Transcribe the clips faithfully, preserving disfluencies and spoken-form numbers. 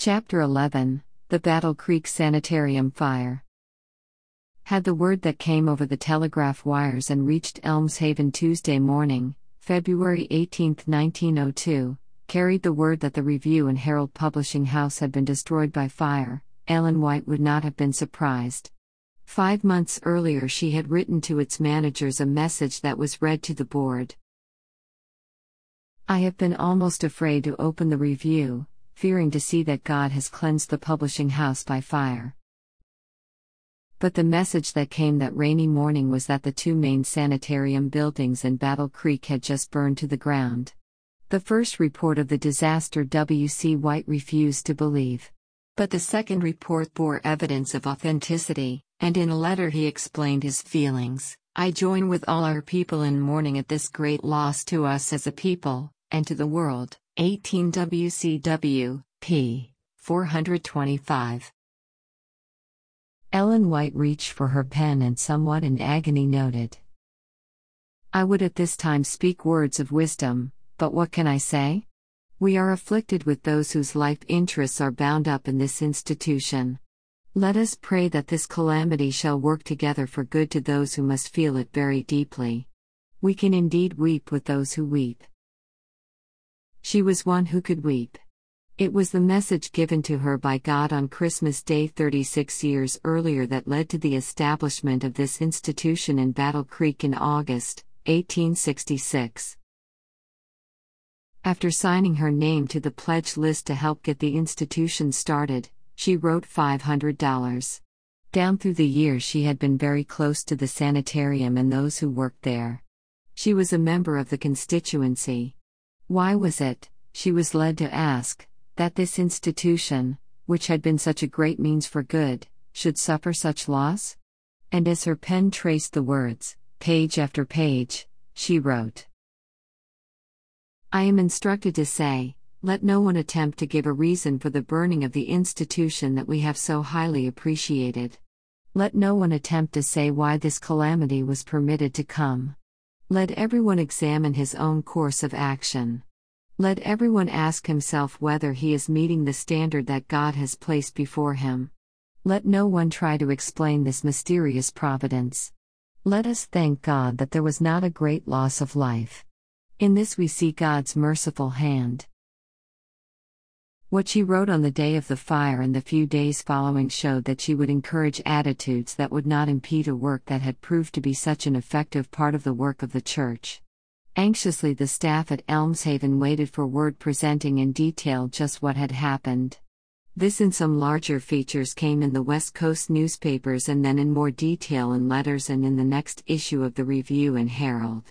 Chapter eleven The Battle Creek Sanitarium Fire. Had the word that came over the telegraph wires and reached Elms Haven Tuesday morning, February eighteenth, nineteen oh two, carried the word that the Review and Herald publishing house had been destroyed by fire, Ellen White would not have been surprised. Five months earlier she had written to its managers a message that was read to the board. I have been almost afraid to open the Review, fearing to see that God has cleansed the publishing house by fire. But the message that came that rainy morning was that the two main sanitarium buildings in Battle Creek had just burned to the ground. The first report of the disaster W C White refused to believe. But the second report bore evidence of authenticity, and in a letter he explained his feelings. I join with all our people in mourning at this great loss to us as a people, and to the world. eighteen W C W, p. four twenty-five. Ellen White reached for her pen and somewhat in agony noted, I would at this time speak words of wisdom, but what can I say? We are afflicted with those whose life interests are bound up in this institution. Let us pray that this calamity shall work together for good to those who must feel it very deeply. We can indeed weep with those who weep. She was one who could weep. It was the message given to her by God on Christmas Day thirty-six years earlier that led to the establishment of this institution in Battle Creek in August, eighteen sixty-six. After signing her name to the pledge list to help get the institution started, she wrote five hundred dollars. Down through the years she had been very close to the sanitarium and those who worked there. She was a member of the constituency. Why was it, she was led to ask, that this institution, which had been such a great means for good, should suffer such loss? And as her pen traced the words, page after page, she wrote, I am instructed to say, let no one attempt to give a reason for the burning of the institution that we have so highly appreciated. Let no one attempt to say why this calamity was permitted to come. Let everyone examine his own course of action. Let everyone ask himself whether he is meeting the standard that God has placed before him. Let no one try to explain this mysterious providence. Let us thank God that there was not a great loss of life. In this we see God's merciful hand. What she wrote on the day of the fire and the few days following showed that she would encourage attitudes that would not impede a work that had proved to be such an effective part of the work of the church. Anxiously the staff at Elms Haven waited for word presenting in detail just what had happened. This and some larger features came in the West Coast newspapers and then in more detail in letters and in the next issue of the Review and Herald.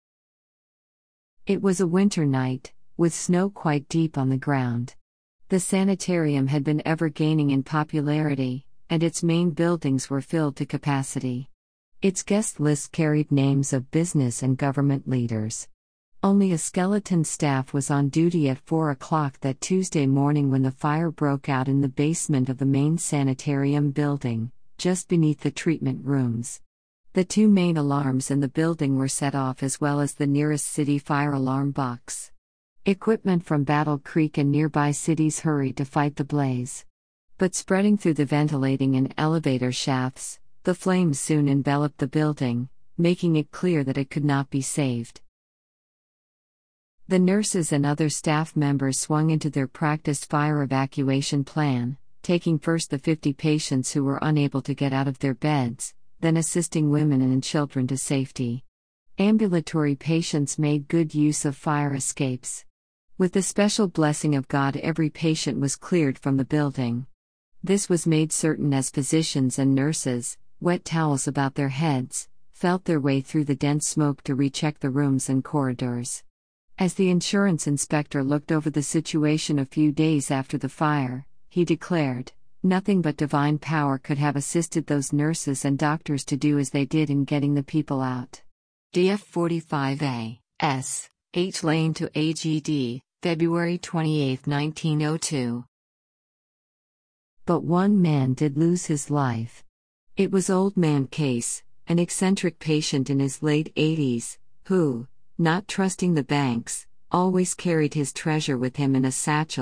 It was a winter night, with snow quite deep on the ground. The sanitarium had been ever gaining in popularity, and its main buildings were filled to capacity. Its guest list carried names of business and government leaders. Only a skeleton staff was on duty at four o'clock that Tuesday morning when the fire broke out in the basement of the main sanitarium building, just beneath the treatment rooms. The two main alarms in the building were set off as well as the nearest city fire alarm box. Equipment from Battle Creek and nearby cities hurried to fight the blaze. But spreading through the ventilating and elevator shafts, the flames soon enveloped the building, making it clear that it could not be saved. The nurses and other staff members swung into their practiced fire evacuation plan, taking first the fifty patients who were unable to get out of their beds, then assisting women and children to safety. Ambulatory patients made good use of fire escapes. With the special blessing of God, every patient was cleared from the building. This was made certain as physicians and nurses, wet towels about their heads, felt their way through the dense smoke to recheck the rooms and corridors. As the insurance inspector looked over the situation a few days after the fire, he declared, nothing but divine power could have assisted those nurses and doctors to do as they did in getting the people out. D F forty-five A, S, H Lane to A G D, February twenty-eighth, nineteen oh two. But one man did lose his life. It was Old Man Case, an eccentric patient in his late eighties, who, not trusting the banks, always carried his treasure with him in a satchel,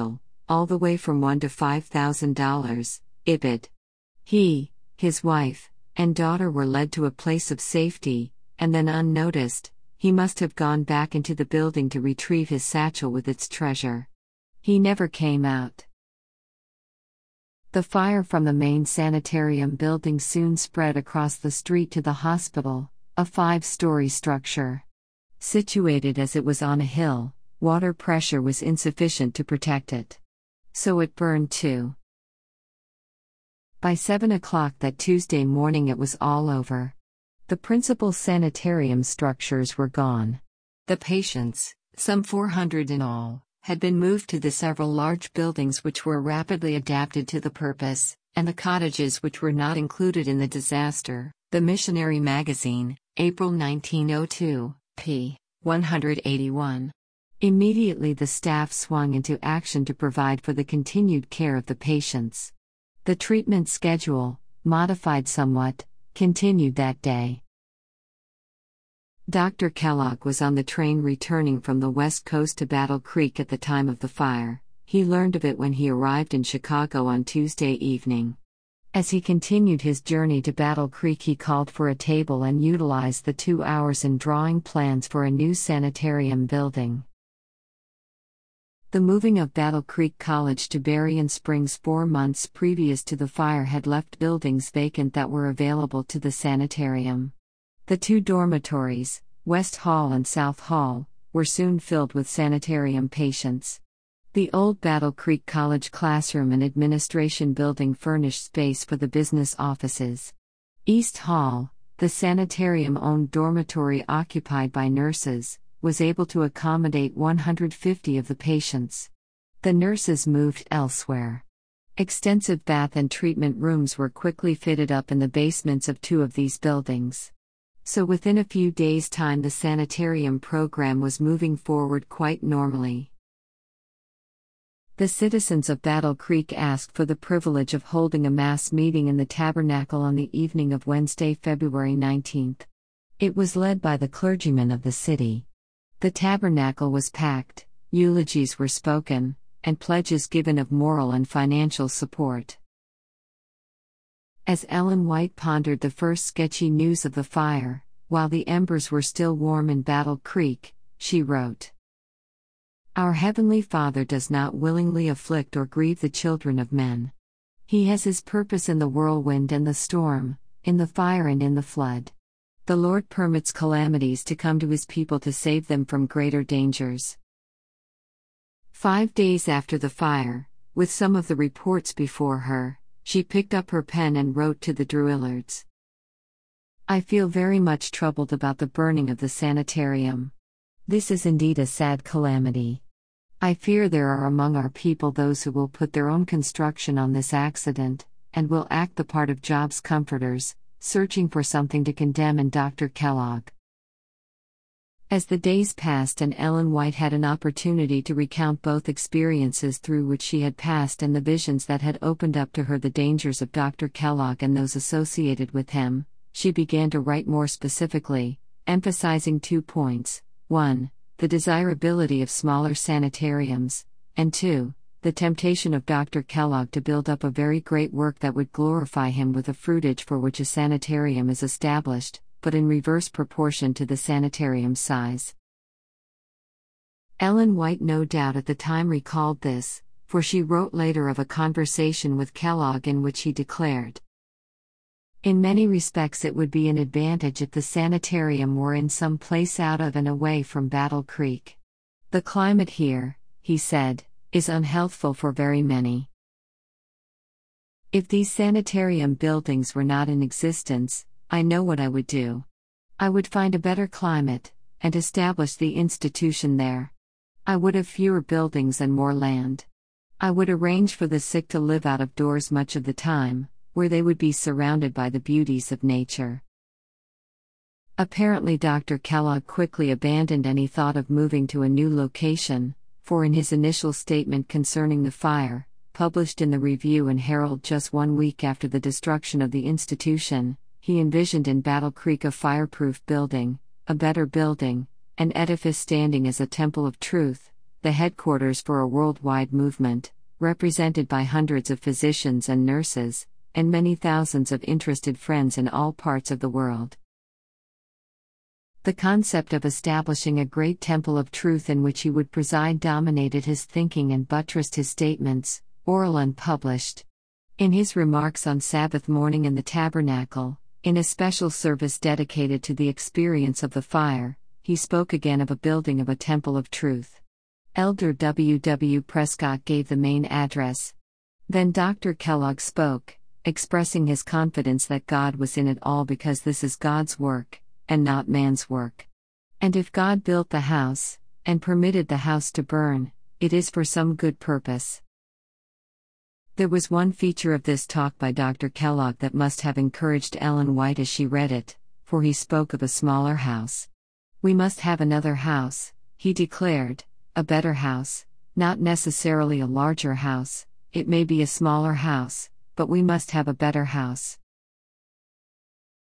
all the way from one to five thousand dollars, I B I D. He, his wife, and daughter were led to a place of safety, and then unnoticed, he must have gone back into the building to retrieve his satchel with its treasure. He never came out. The fire from the main sanitarium building soon spread across the street to the hospital, a five-story structure. Situated as it was on a hill, water pressure was insufficient to protect it. So it burned too. By seven o'clock that Tuesday morning it was all over. The principal sanitarium structures were gone. The patients, some four hundred in all, had been moved to the several large buildings which were rapidly adapted to the purpose, and the cottages which were not included in the disaster. The Missionary Magazine, April nineteen oh two, p. one eighty-one. Immediately the staff swung into action to provide for the continued care of the patients. The treatment schedule, modified somewhat, continued that day. Doctor Kellogg was on the train returning from the West Coast to Battle Creek at the time of the fire. He learned of it when he arrived in Chicago on Tuesday evening. As he continued his journey to Battle Creek, he called for a table and utilized the two hours in drawing plans for a new sanitarium building. The moving of Battle Creek College to Berrien Springs four months previous to the fire had left buildings vacant that were available to the sanitarium. The two dormitories, West Hall and South Hall, were soon filled with sanitarium patients. The old Battle Creek College classroom and administration building furnished space for the business offices. East Hall, the sanitarium-owned dormitory occupied by nurses, was able to accommodate one hundred fifty of the patients. The nurses moved elsewhere. Extensive bath and treatment rooms were quickly fitted up in the basements of two of these buildings. So within a few days' time the sanitarium program was moving forward quite normally. The citizens of Battle Creek asked for the privilege of holding a mass meeting in the Tabernacle on the evening of Wednesday, February nineteenth. It was led by the clergymen of the city. The tabernacle was packed, eulogies were spoken, and pledges given of moral and financial support. As Ellen White pondered the first sketchy news of the fire, while the embers were still warm in Battle Creek, she wrote, "Our Heavenly Father does not willingly afflict or grieve the children of men. He has His purpose in the whirlwind and the storm, in the fire and in the flood. The Lord permits calamities to come to His people to save them from greater dangers." Five days after the fire, with some of the reports before her, she picked up her pen and wrote to the Druillards. "I feel very much troubled about the burning of the sanitarium. This is indeed a sad calamity. I fear there are among our people those who will put their own construction on this accident, and will act the part of Job's comforters, searching for something to condemn in Doctor Kellogg." As the days passed and Ellen White had an opportunity to recount both experiences through which she had passed and the visions that had opened up to her the dangers of Doctor Kellogg and those associated with him, she began to write more specifically, emphasizing two points: one, the desirability of smaller sanitariums, and two, the temptation of Doctor Kellogg to build up a very great work that would glorify him with a fruitage for which a sanitarium is established, but in reverse proportion to the sanitarium's size. Ellen White no doubt at the time recalled this, for she wrote later of a conversation with Kellogg in which he declared, "In many respects it would be an advantage if the sanitarium were in some place out of and away from Battle Creek. The climate here," he said, "is unhealthful for very many. If these sanitarium buildings were not in existence, I know what I would do. I would find a better climate, and establish the institution there. I would have fewer buildings and more land. I would arrange for the sick to live out of doors much of the time, where they would be surrounded by the beauties of nature." Apparently Doctor Kellogg quickly abandoned any thought of moving to a new location, for in his initial statement concerning the fire, published in the Review and Herald just one week after the destruction of the institution, he envisioned in Battle Creek a fireproof building, a better building, an edifice standing as a temple of truth, the headquarters for a worldwide movement, represented by hundreds of physicians and nurses, and many thousands of interested friends in all parts of the world. The concept of establishing a great temple of truth in which he would preside dominated his thinking and buttressed his statements, oral and published. In his remarks on Sabbath morning in the tabernacle, in a special service dedicated to the experience of the fire, he spoke again of a building of a temple of truth. Elder W. W. Prescott gave the main address. Then Doctor Kellogg spoke, expressing his confidence that God was in it all because this is God's work, and not man's work. And if God built the house, and permitted the house to burn, it is for some good purpose. There was one feature of this talk by Doctor Kellogg that must have encouraged Ellen White as she read it, for he spoke of a smaller house. We must have another house, he declared, a better house, not necessarily a larger house, it may be a smaller house, but we must have a better house.